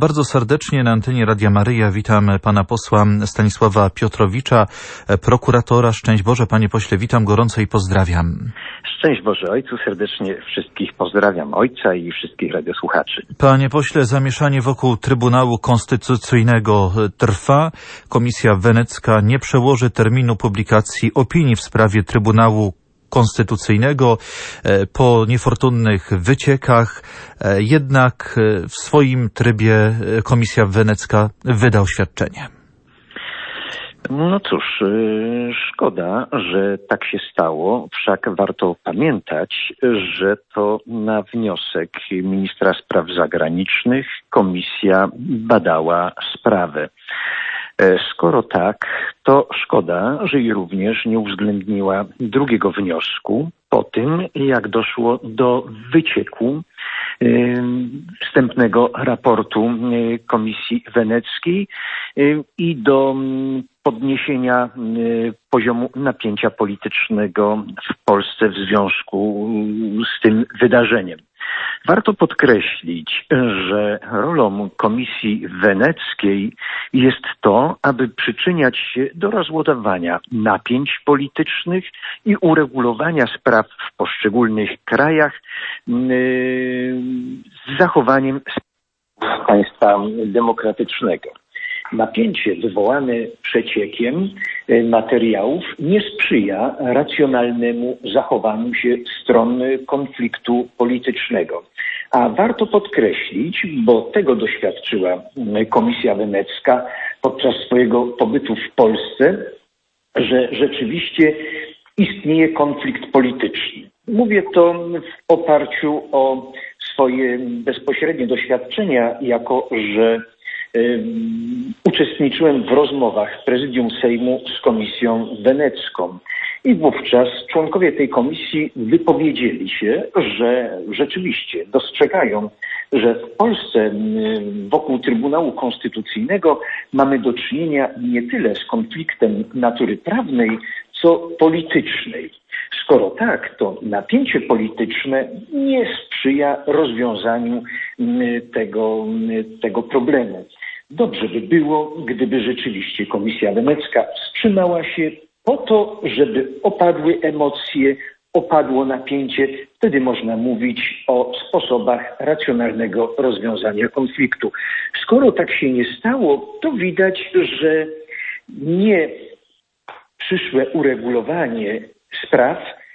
Bardzo serdecznie na antenie Radia Maryja witam pana posła Stanisława Piotrowicza, prokuratora. Szczęść Boże, panie pośle, witam gorąco i pozdrawiam. Szczęść Boże Ojcu, serdecznie wszystkich pozdrawiam, Ojca i wszystkich radiosłuchaczy. Panie pośle, zamieszanie wokół Trybunału Konstytucyjnego trwa. Komisja Wenecka nie przełoży terminu publikacji opinii w sprawie Trybunału Konstytucyjnego po niefortunnych wyciekach. Jednak w swoim trybie Komisja Wenecka wyda oświadczenie. No cóż, szkoda, że tak się stało, wszak warto pamiętać, że to na wniosek ministra spraw zagranicznych komisja badała sprawę. Skoro tak, to szkoda, że i również nie uwzględniła drugiego wniosku po tym, jak doszło do wycieku wstępnego raportu Komisji Weneckiej i do podniesienia poziomu napięcia politycznego w Polsce w związku z tym wydarzeniem. Warto podkreślić, że rolą Komisji Weneckiej jest to, aby przyczyniać się do rozładowania napięć politycznych i uregulowania spraw w poszczególnych krajach z zachowaniem państwa demokratycznego. Napięcie wywołane przeciekiem materiałów nie sprzyja racjonalnemu zachowaniu się stron konfliktu politycznego. A warto podkreślić, bo tego doświadczyła Komisja Wenecka podczas swojego pobytu w Polsce, że rzeczywiście istnieje konflikt polityczny. Mówię to w oparciu o swoje bezpośrednie doświadczenia, jako że uczestniczyłem w rozmowach Prezydium Sejmu z Komisją Wenecką i wówczas członkowie tej komisji wypowiedzieli się, że rzeczywiście dostrzegają, że w Polsce wokół Trybunału Konstytucyjnego mamy do czynienia nie tyle z konfliktem natury prawnej, co politycznej. Skoro tak, to napięcie polityczne nie sprzyja rozwiązaniu tego problemu. Dobrze by było, gdyby rzeczywiście Komisja Wenecka wstrzymała się po to, żeby opadły emocje, opadło napięcie. Wtedy można mówić o sposobach racjonalnego rozwiązania konfliktu. Skoro tak się nie stało, to widać, że nie przyszłe uregulowanie spraw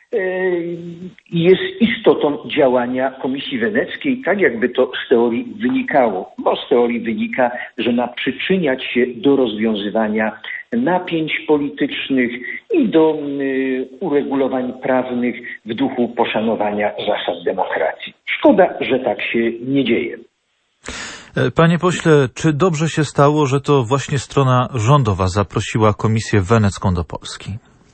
jest istotą działania Komisji Weneckiej, tak jakby to z teorii wynikało. Bo z teorii wynika, że ma przyczyniać się do rozwiązywania napięć politycznych i do uregulowań prawnych w duchu poszanowania zasad demokracji. Szkoda, że tak się nie dzieje. Panie pośle, czy dobrze się stało, że to właśnie strona rządowa zaprosiła Komisję Wenecką do Polski?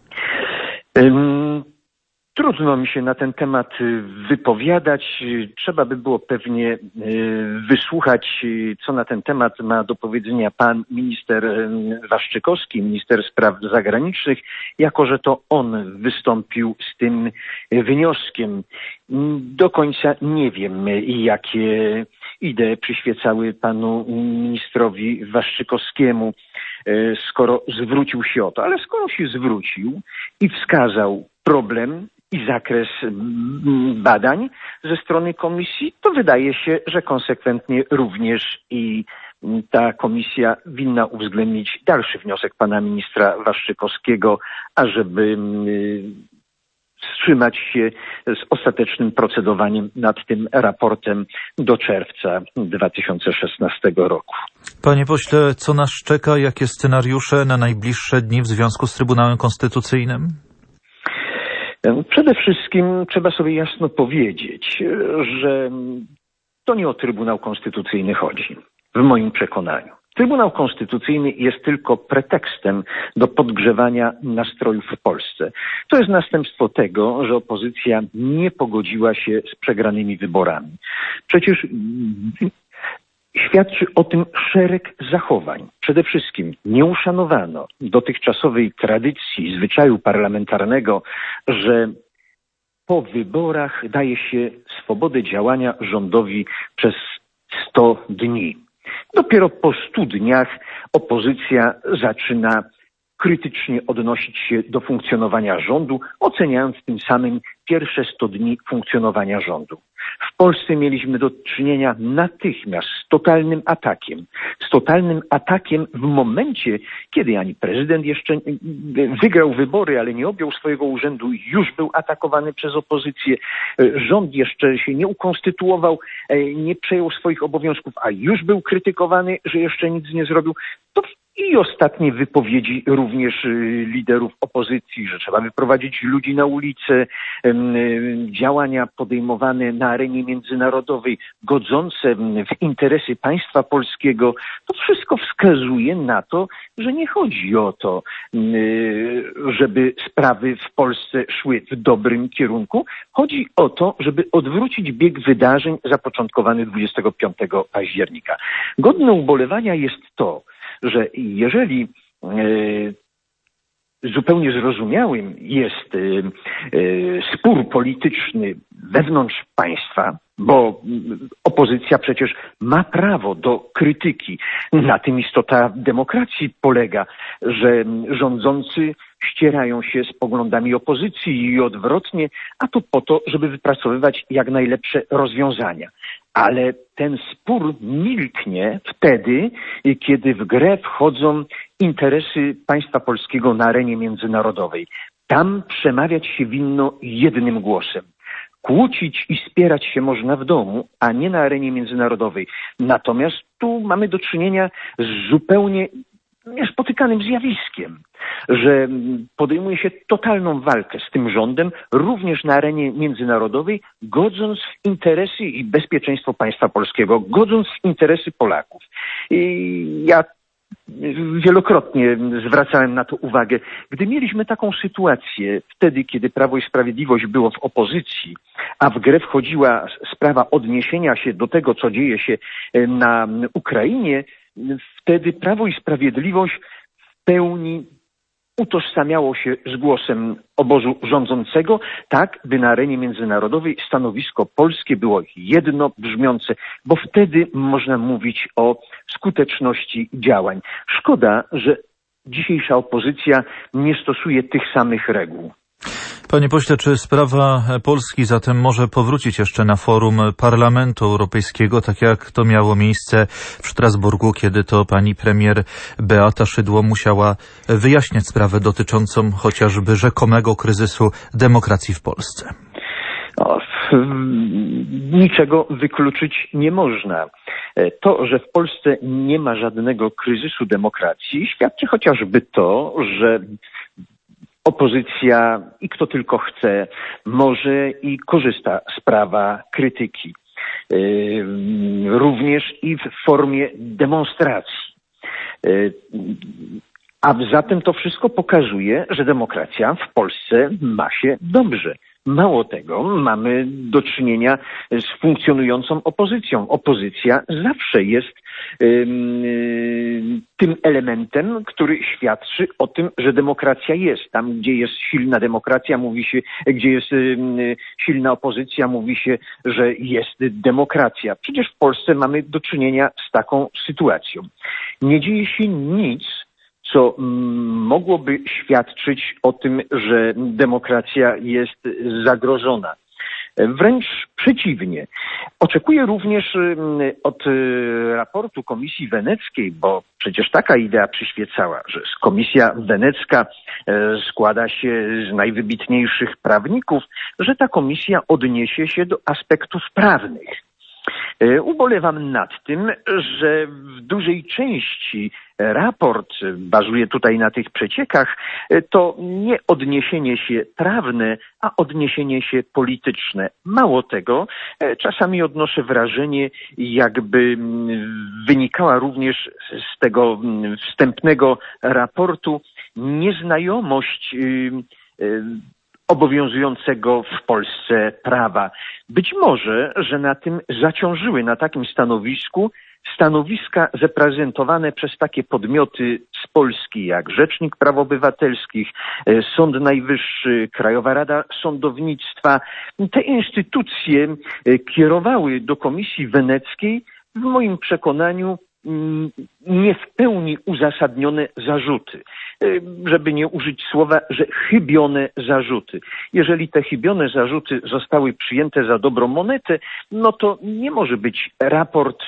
Trudno mi się na ten temat wypowiadać. Trzeba by było pewnie wysłuchać, co na ten temat ma do powiedzenia pan minister Waszczykowski, minister spraw zagranicznych, jako że to on wystąpił z tym wnioskiem. Do końca nie wiem, jakie idee przyświecały panu ministrowi Waszczykowskiemu, skoro zwrócił się o to. Ale skoro się zwrócił i wskazał problem i zakres badań ze strony komisji, to wydaje się, że konsekwentnie również i ta komisja winna uwzględnić dalszy wniosek pana ministra Waszczykowskiego, ażeby wstrzymać się z ostatecznym procedowaniem nad tym raportem do czerwca 2016 roku. Panie pośle, co nas czeka? Jakie scenariusze na najbliższe dni w związku z Trybunałem Konstytucyjnym? Przede wszystkim trzeba sobie jasno powiedzieć, że to nie o Trybunał Konstytucyjny chodzi, w moim przekonaniu. Trybunał Konstytucyjny jest tylko pretekstem do podgrzewania nastrojów w Polsce. To jest następstwo tego, że opozycja nie pogodziła się z przegranymi wyborami. Przecież świadczy o tym szereg zachowań. Przede wszystkim nie uszanowano dotychczasowej tradycji, zwyczaju parlamentarnego, że po wyborach daje się swobodę działania rządowi przez 100 dni. Dopiero po 100 dniach opozycja zaczyna krytycznie odnosić się do funkcjonowania rządu, oceniając tym samym pierwsze 100 dni funkcjonowania rządu. W Polsce mieliśmy do czynienia natychmiast z totalnym atakiem. Z totalnym atakiem w momencie, kiedy ani prezydent jeszcze wygrał wybory, ale nie objął swojego urzędu, już był atakowany przez opozycję. Rząd jeszcze się nie ukonstytuował, nie przejął swoich obowiązków, a już był krytykowany, że jeszcze nic nie zrobił. I ostatnie wypowiedzi również liderów opozycji, że trzeba wyprowadzić ludzi na ulicę, działania podejmowane na arenie międzynarodowej, godzące w interesy państwa polskiego. To wszystko wskazuje na to, że nie chodzi o to, żeby sprawy w Polsce szły w dobrym kierunku. Chodzi o to, żeby odwrócić bieg wydarzeń zapoczątkowany 25 października. Godne ubolewania jest to, że jeżeli zupełnie zrozumiałym jest spór polityczny wewnątrz państwa, bo opozycja przecież ma prawo do krytyki. Na tym istota demokracji polega, że rządzący ścierają się z poglądami opozycji i odwrotnie, a to po to, żeby wypracowywać jak najlepsze rozwiązania. Ale ten spór milknie wtedy, kiedy w grę wchodzą interesy państwa polskiego na arenie międzynarodowej. Tam przemawiać się winno jednym głosem. Kłócić i spierać się można w domu, a nie na arenie międzynarodowej. Natomiast tu mamy do czynienia z zupełnie niespotykanym zjawiskiem, że podejmuje się totalną walkę z tym rządem, również na arenie międzynarodowej, godząc w interesy i bezpieczeństwo państwa polskiego, godząc w interesy Polaków. I ja wielokrotnie zwracałem na to uwagę. Gdy mieliśmy taką sytuację wtedy, kiedy Prawo i Sprawiedliwość było w opozycji, a w grę wchodziła sprawa odniesienia się do tego, co dzieje się na Ukrainie, wtedy Prawo i Sprawiedliwość w pełni utożsamiało się z głosem obozu rządzącego, tak by na arenie międzynarodowej stanowisko polskie było jednobrzmiące, bo wtedy można mówić o skuteczności działań. Szkoda, że dzisiejsza opozycja nie stosuje tych samych reguł. Panie pośle, czy sprawa Polski zatem może powrócić jeszcze na forum Parlamentu Europejskiego, tak jak to miało miejsce w Strasburgu, kiedy to pani premier Beata Szydło musiała wyjaśniać sprawę dotyczącą chociażby rzekomego kryzysu demokracji w Polsce? Niczego wykluczyć nie można. To, że w Polsce nie ma żadnego kryzysu demokracji, świadczy chociażby to, że opozycja i kto tylko chce, może i korzysta z prawa krytyki. Również i w formie demonstracji. A zatem to wszystko pokazuje, że demokracja w Polsce ma się dobrze. Mało tego, mamy do czynienia z funkcjonującą opozycją. Opozycja zawsze jest tym elementem, który świadczy o tym, że demokracja jest. Tam, gdzie jest silna demokracja, mówi się, gdzie jest silna opozycja, mówi się, że jest demokracja. Przecież w Polsce mamy do czynienia z taką sytuacją. Nie dzieje się nic, co mogłoby świadczyć o tym, że demokracja jest zagrożona. Wręcz przeciwnie. Oczekuję również od raportu Komisji Weneckiej, bo przecież taka idea przyświecała, że Komisja Wenecka składa się z najwybitniejszych prawników, że ta komisja odniesie się do aspektów prawnych. Ubolewam nad tym, że w dużej części raport bazuje tutaj na tych przeciekach, to nie odniesienie się prawne, a odniesienie się polityczne. Mało tego, czasami odnoszę wrażenie, jakby wynikała również z tego wstępnego raportu nieznajomość obowiązującego w Polsce prawa. Być może, że na tym zaciążyły, na takim stanowisku, stanowiska zaprezentowane przez takie podmioty z Polski jak Rzecznik Praw Obywatelskich, Sąd Najwyższy, Krajowa Rada Sądownictwa. Te instytucje kierowały do Komisji Weneckiej, w moim przekonaniu, nie w pełni uzasadnione zarzuty. Żeby nie użyć słowa, że chybione zarzuty. Jeżeli te chybione zarzuty zostały przyjęte za dobrą monetę, no to nie może być raport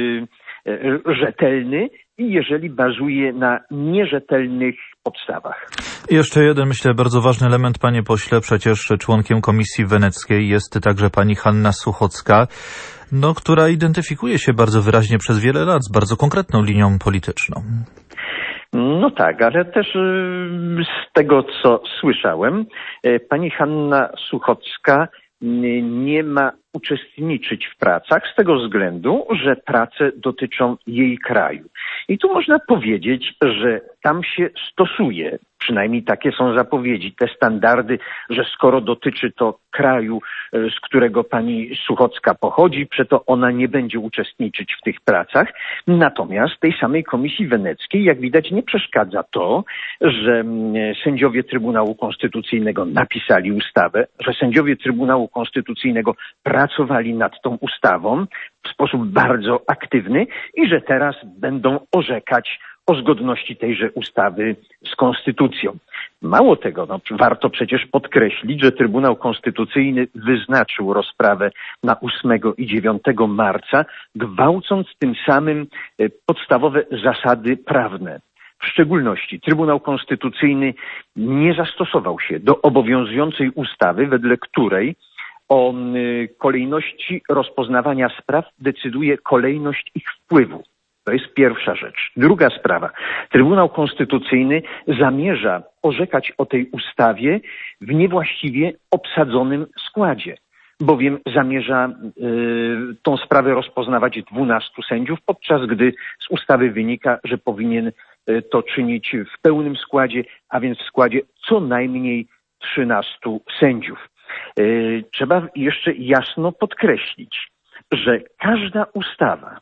rzetelny, i jeżeli bazuje na nierzetelnych podstawach. I jeszcze jeden, myślę, bardzo ważny element, panie pośle. Przecież członkiem Komisji Weneckiej jest także pani Hanna Suchocka, która identyfikuje się bardzo wyraźnie przez wiele lat z bardzo konkretną linią polityczną. No tak, ale też z tego, co słyszałem, pani Hanna Suchocka nie ma uczestniczyć w pracach z tego względu, że prace dotyczą jej kraju. I tu można powiedzieć, że tam się stosuje, przynajmniej takie są zapowiedzi, te standardy, że skoro dotyczy to kraju, z którego pani Suchocka pochodzi, przeto ona nie będzie uczestniczyć w tych pracach. Natomiast tej samej Komisji Weneckiej, jak widać, nie przeszkadza to, że sędziowie Trybunału Konstytucyjnego napisali ustawę, że sędziowie Trybunału Konstytucyjnego pracowali nad tą ustawą w sposób bardzo aktywny i że teraz będą orzekać o zgodności tejże ustawy z konstytucją. Mało tego, warto przecież podkreślić, że Trybunał Konstytucyjny wyznaczył rozprawę na 8 i 9 marca, gwałcąc tym samym podstawowe zasady prawne. W szczególności Trybunał Konstytucyjny nie zastosował się do obowiązującej ustawy, wedle której o kolejności rozpoznawania spraw decyduje kolejność ich wpływu. To jest pierwsza rzecz. Druga sprawa. Trybunał Konstytucyjny zamierza orzekać o tej ustawie w niewłaściwie obsadzonym składzie, bowiem zamierza tą sprawę rozpoznawać 12 sędziów, podczas gdy z ustawy wynika, że powinien to czynić w pełnym składzie, a więc w składzie co najmniej 13 sędziów. Trzeba jeszcze jasno podkreślić, że każda ustawa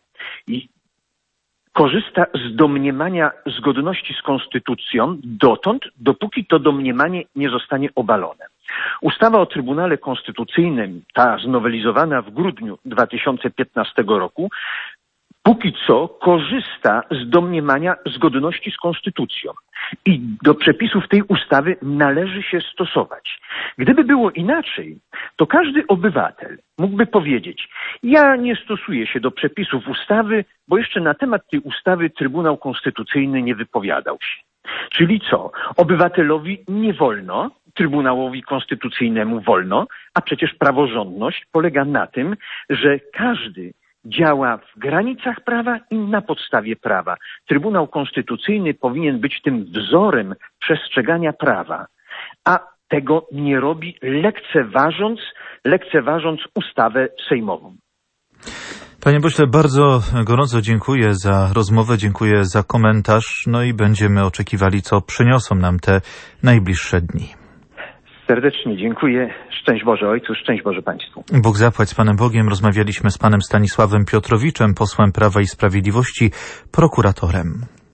korzysta z domniemania zgodności z konstytucją dotąd, dopóki to domniemanie nie zostanie obalone. Ustawa o Trybunale Konstytucyjnym, ta znowelizowana w grudniu 2015 roku, póki co korzysta z domniemania zgodności z konstytucją i do przepisów tej ustawy należy się stosować. Gdyby było inaczej, to każdy obywatel mógłby powiedzieć: ja nie stosuję się do przepisów ustawy, bo jeszcze na temat tej ustawy Trybunał Konstytucyjny nie wypowiadał się. Czyli co? Obywatelowi nie wolno, Trybunałowi Konstytucyjnemu wolno, a przecież praworządność polega na tym, że każdy działa w granicach prawa i na podstawie prawa. Trybunał Konstytucyjny powinien być tym wzorem przestrzegania prawa, a tego nie robi, lekceważąc ustawę sejmową. Panie pośle, bardzo gorąco dziękuję za rozmowę, dziękuję za komentarz, i będziemy oczekiwali, co przyniosą nam te najbliższe dni. Serdecznie dziękuję. Szczęść Boże Ojcu, szczęść Boże Państwu. Bóg zapłać z Panem Bogiem. Rozmawialiśmy z panem Stanisławem Piotrowiczem, posłem Prawa i Sprawiedliwości, prokuratorem.